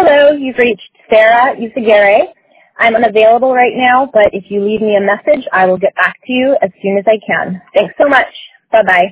Hello, you've reached Sarah Usagere. I'm unavailable right now, but if you leave me a message, I will get back to you as soon as I can. Thanks so much. Bye-bye.